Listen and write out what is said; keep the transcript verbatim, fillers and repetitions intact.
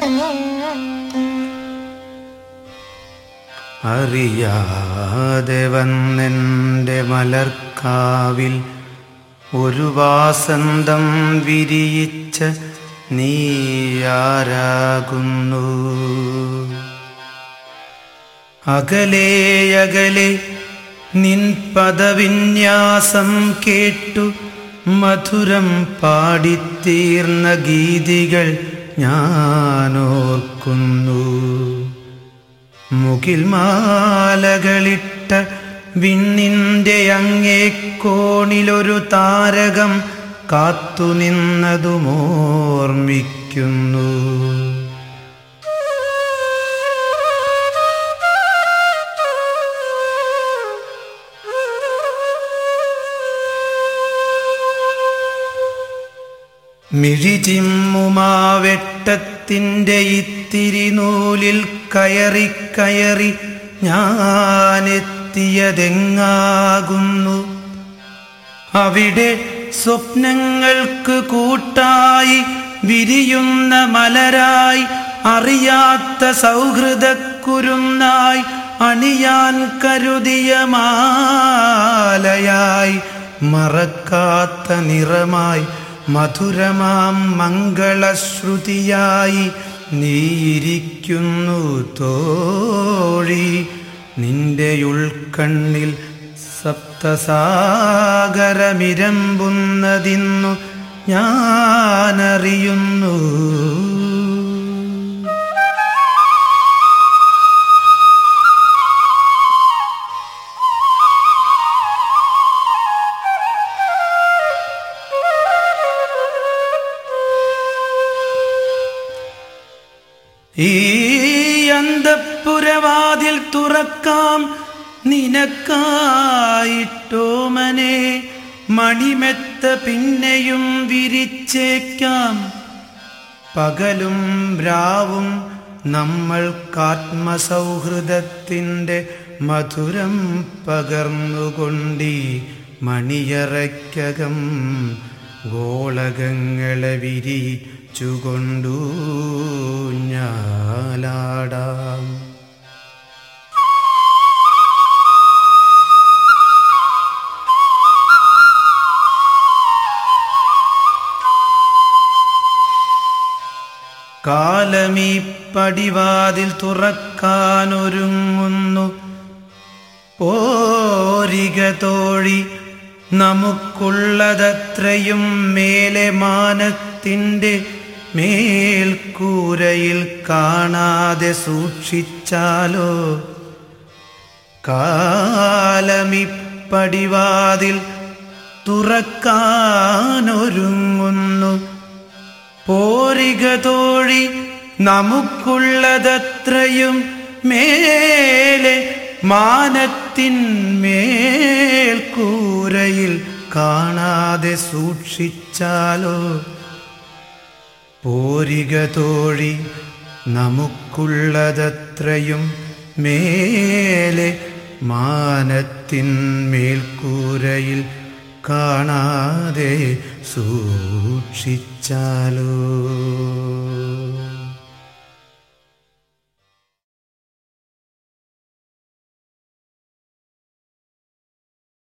അറിയാതെ വന്നെൻ്റെ മലർക്കാവിൽ ഒരു വാസന്തം വിരിയിച്ച നീയാരാകുന്നു? അകലെ അകലെ നിൻ പദവിന്യാസം കേട്ടു മധുരം പാടിത്തീർന്ന ഗീതികൾ ഞാനോർക്കുന്നു. മുകിൽ മാലകളിട്ട വിണ്ണിൻ്റെ അങ്ങേ കോണിലൊരു താരകം കാത്തുനിന്നതുമോർമ്മിക്കുന്നു. മിഴിചിമ്മുമാവെട്ടത്തിൻ്റെ ഇത്തിരി നൂലിൽ കയറി കയറി ഞാനെത്തിയതെങ്ങാകുന്നു? അവിടെ സ്വപ്നങ്ങൾക്ക് കൂട്ടായി വിരിയുന്ന മലരായി, അറിയാത്ത സൗഹൃദക്കുരുന്നായി, അണിയാൻ കരുതിയ മാലയായി, മറക്കാത്ത നിറമായി, മധുരമാം മംഗളശ്രുതിയായി നീയിരിക്കുന്നു തോഴി. നിന്റെ ഉൾക്കണ്ണിൽ സപ്തസാഗരമിരമ്പുന്നതിന്നു ഞാനറിയുന്നു. ഈ അന്തഃപുരവാതിൽ തുറക്കാം നിനക്കായിട്ടോമനെ, മണിമെത്ത പിന്നെയും വിരിച്ചേക്കാം. പകലും രാവും നമ്മൾക്കാത്മസൗഹൃദത്തിൻ്റെ മധുരം പകർന്നുകൊണ്ടീ മണിയറയ്ക്കകം ഗോളകങ്ങളെ വിരിച്ചുകൊണ്ടു ഞാലാടാം. കാലമീ പടിവാതിൽ തുറക്കാനൊരുങ്ങുന്നു. പോരിക തോഴി, നമുക്കുള്ളതത്രയും മേലെ മാനത്തിൻ്റെ മേൽക്കൂരയിൽ കാണാതെ സൂക്ഷിച്ചാലോ? കാലമീ പടിവാതിൽ തുറക്കാനൊരുങ്ങുന്നു. പോരിക തോഴി, നമുക്കുള്ളതത്രയും മേലെ മാനത്തിന്മേൽക്കൂരയിൽ കാണാതെ സൂക്ഷിച്ചാലോ? പോരിക തോഴി, നമുക്കുള്ളതത്രയും മേലെ മാനത്തിന്മേൽക്കൂരയിൽ കാണാതെ സൂക്ഷിച്ചാലോ?